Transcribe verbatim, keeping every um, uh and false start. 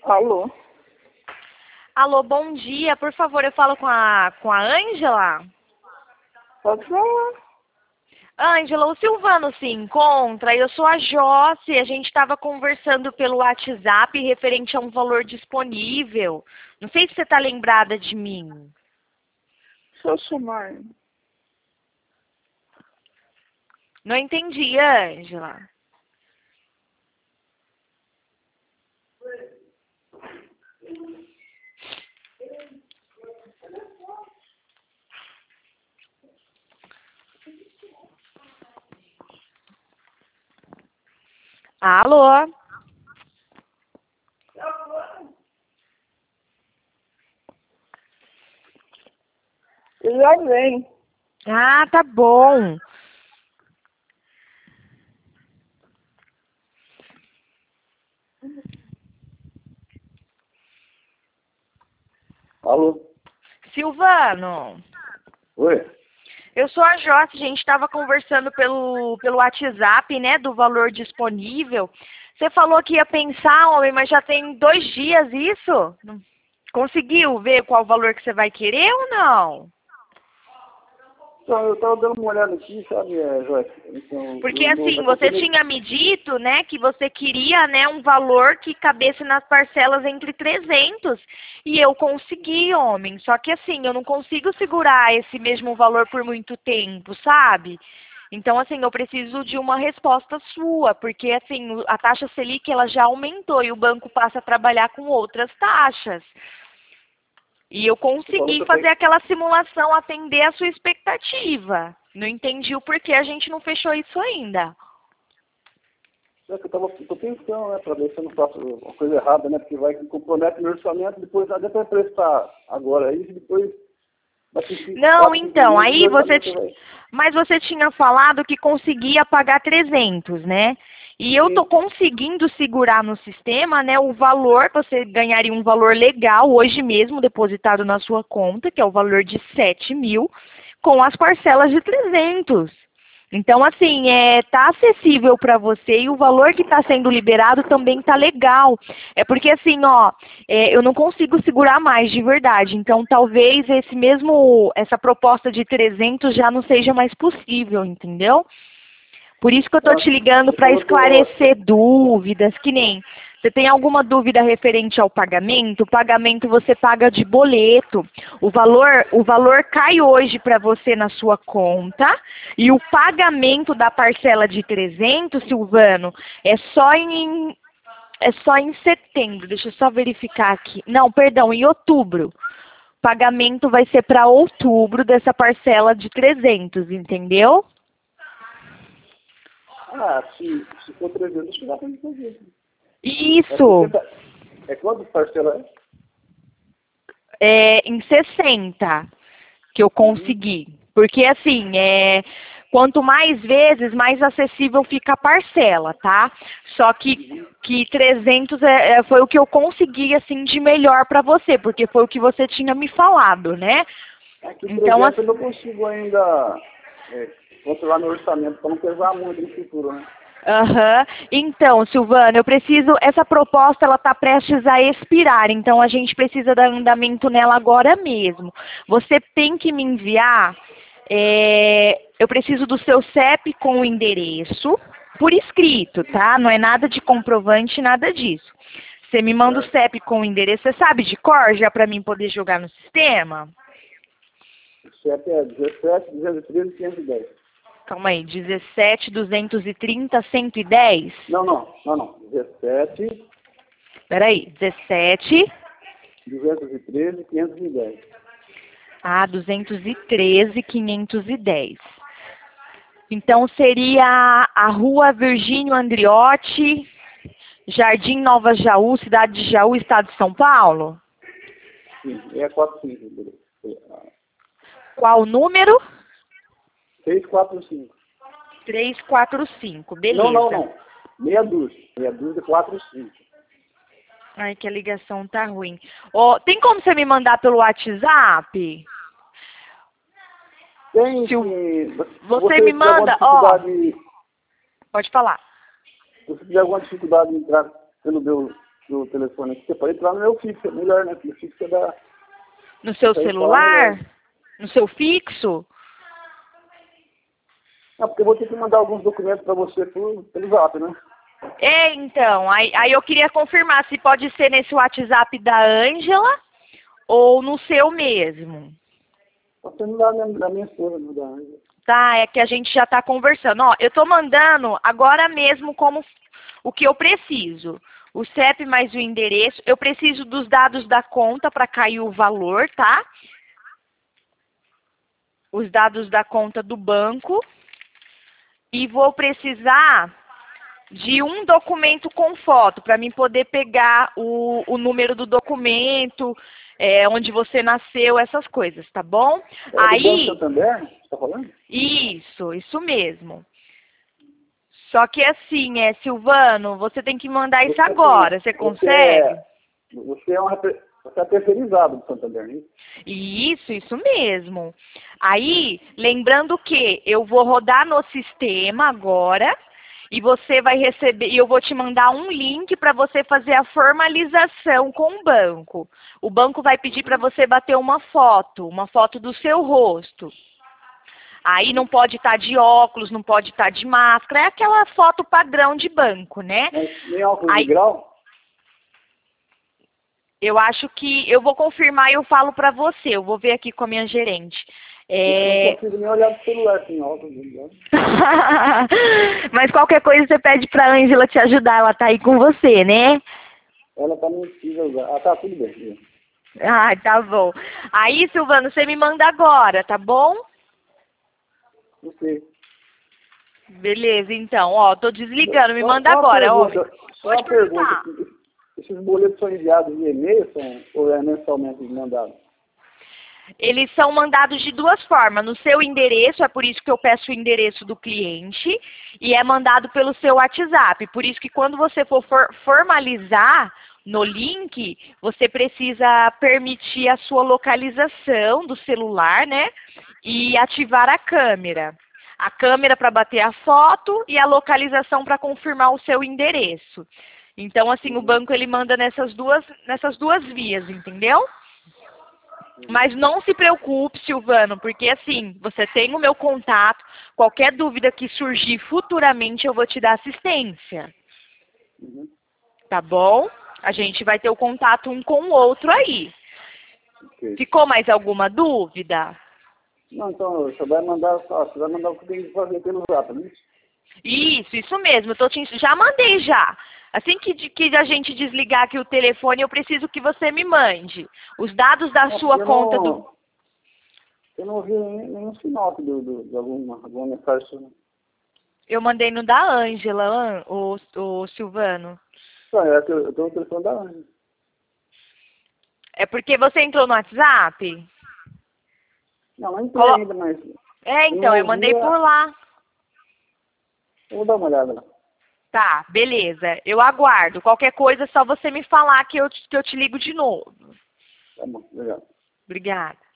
Alô? Alô, bom dia. Por favor, eu falo com a com a Ângela? Pode falar. Ângela, o Silvano se encontra. Eu sou a Josse. A gente estava conversando pelo WhatsApp referente a um valor disponível. Não sei se você está lembrada de mim. Sou chamar. Não entendi, Ângela. Alô? Já vem. Ah, tá bom. Alô? Silvano, Oi? eu sou a Josse. A gente estava conversando pelo, pelo WhatsApp, né, do valor disponível. Você falou que ia pensar, homem, mas já tem dois dias isso? Conseguiu ver qual o valor que você vai querer ou não? Então, eu estava dando uma olhada aqui, sabe, é, Joyce? Então, Porque eu não- assim, vai você conseguir- tinha me dito, né, que você queria, né, um valor que cabesse nas parcelas entre trezentos. E eu consegui, homem. Só que assim, eu não consigo segurar esse mesmo valor por muito tempo, sabe? Então, assim, eu preciso de uma resposta sua, porque assim, o- a taxa Selic ela já aumentou e o banco passa a trabalhar com outras taxas. E eu falou consegui que eu fazer tenho- aquela simulação atender a sua expectativa. Não entendi o porquê a gente não fechou isso ainda. É que eu tava, tô pensando, né, para ver se eu não faço uma coisa errada, né, porque vai que compromete meu orçamento, depois não adianta eu prestar agora isso, depois vai ter que... Não, quatro, cinco então, meses, aí meu você... orçamento ti- vai- Mas você tinha falado que conseguia pagar trezentos, né? E eu tô Sim. conseguindo segurar no sistema, né, o valor, você ganharia um valor legal hoje mesmo depositado na sua conta, que é o valor de sete mil, com as parcelas de trezentos. Então, assim, é, tá acessível para você e o valor que está sendo liberado também tá legal. É porque, assim, ó, é, eu não consigo segurar mais de verdade. Então, talvez esse mesmo, essa proposta de trezentos já não seja mais possível, entendeu? Por isso que eu tô Ah, te ligando você para falou que eu... esclarecer dúvidas, que nem você tem alguma dúvida referente ao pagamento? O pagamento você paga de boleto. O valor, o valor cai hoje para você na sua conta e o pagamento da parcela de trezentos, Silvano, é só em é só em setembro. Deixa eu só verificar aqui. Não, perdão, em outubro. O pagamento vai ser para outubro dessa parcela de trezentos, entendeu? Ah, se, se for trezentos, acho que dá pra me fazer. É, Isso. sessenta é quanto parcela é? É, em sessenta que eu consegui. Porque assim, é, quanto mais vezes, mais acessível fica a parcela, tá? Só que, que trezentos é, é, foi o que eu consegui assim de melhor para você, porque foi o que você tinha me falado, né? É que Então, trezentos assim, eu não consigo ainda é, controlar meu orçamento para não pesar muito no futuro, né? aham. Então, Silvana, eu preciso. Essa proposta ela está prestes a expirar, então a gente precisa dar andamento nela agora mesmo. Você tem que me enviar. é, eu preciso do seu C E P com o endereço, por escrito, tá? Não é nada de comprovante, nada disso. Você me manda o C E P com o endereço, você sabe de cor já para mim poder jogar no sistema? O C E P é dezessete, duzentos e treze, quinhentos e dez. Calma aí, dezessete, duzentos e trinta, cento e dez? Não, não, não, não. dezessete, Peraí, dezessete. duzentos e treze, quinhentos e dez. Ah, duzentos e treze, quinhentos e dez. Então seria a Rua Virgínio Andriotti, Jardim Nova Jaú, cidade de Jaú, estado de São Paulo? Sim, é quatro cinco, beleza. Qual o número? seis quatro cinco. trezentos e quarenta e cinco, beleza. Não, não, não. Meia dúzia. Meia dúzia, quatro cinco. Ai, que a ligação tá ruim. Ó, tem como você me mandar pelo WhatsApp? Tem, Se o- sim. você Se me tiver alguma manda, ó. dificuldade, Pode falar. se você tiver alguma dificuldade em entrar pelo meu do telefone aqui. Você pode entrar no meu fixo, é melhor, né? Porque o fixo é da... No seu Aí celular? fala, No seu fixo? Não, porque eu vou ter que mandar alguns documentos para você por, pelo zap, né? É, então, aí, aí eu queria confirmar se pode ser nesse WhatsApp da Ângela ou no seu mesmo. Tá sendo lá na, na minha esposa, né? Da Ângela. Tá, é que a gente já tá conversando. Ó, eu tô mandando agora mesmo como o que eu preciso. O C E P mais o endereço. Eu preciso dos dados da conta para cair o valor, tá? Os dados da conta do banco. E vou precisar de um documento com foto, para mim poder pegar o, o número do documento, é, onde você nasceu, essas coisas, tá bom? É Aí, do Banco Santander? Você tá falando? isso, isso mesmo. Só que assim, é, Silvano, você tem que mandar isso Você, agora, você você consegue? É, você é um repre- você é terceirizado do Santander, né? Isso, isso mesmo. Aí, lembrando que eu vou rodar no sistema agora e você vai receber, e eu vou te mandar um link para você fazer a formalização com o banco. O banco vai pedir para você bater uma foto, uma foto do seu rosto. Aí não pode estar de óculos, não pode estar de máscara, é aquela foto padrão de banco, né? Mas nem óculos Aí, de grau? eu acho que eu vou confirmar e eu falo para você. Eu vou ver aqui com a minha gerente. Eu não É... consigo nem olhar pro celular sem óculos de grau. Mas qualquer coisa você pede para a Ângela te ajudar. Ela tá aí com você, né? Ela tá não precisa usar. Ah, tá, tudo bem. Ah, tá bom. Aí, Silvano, você me manda agora, tá bom? Ok. Beleza, então. Ó, tô desligando. Me Só- manda só uma agora, ó. pergunta, Só Pode uma pergunta. perguntar. Esses boletos são enviados via e-mail são, ou é mensalmente mandado? Eles são mandados de duas formas. No seu endereço, é por isso que eu peço o endereço do cliente, e é mandado pelo seu WhatsApp. Por isso que quando você for for formalizar no link, você precisa permitir a sua localização do celular, né? E ativar a câmera. A câmera para bater a foto e a localização para confirmar o seu endereço. Então, assim, o banco ele manda nessas duas, nessas duas vias, entendeu? Mas não se preocupe, Silvano, porque assim, você tem o meu contato, qualquer dúvida que surgir futuramente eu vou te dar assistência. Uhum. Tá bom? A gente vai ter o contato um com o outro aí. Ok. Ficou mais alguma dúvida? Não, então você vai mandar, ó, você vai mandar o que tem que fazer pelo zap, né? Isso, isso mesmo. Eu tô te, já mandei já. Assim que, de- que a gente desligar aqui o telefone, eu preciso que você me mande os dados da Não, sua eu conta não, do... Eu não vi nem- nenhum sinal do, do, de alguma, alguma mensagem sua, né? Eu mandei no da Ângela, An- o, o Silvano. Só é que eu, eu tô no telefone da Ângela. É porque você entrou no WhatsApp? Não, não entrei Colo- ainda, mas É, então, eu mandei por lá. eu vou dar uma olhada lá. Tá, beleza. Eu aguardo. Qualquer coisa é só você me falar que eu, te- que eu te ligo de novo. Tá bom, legal. Obrigada.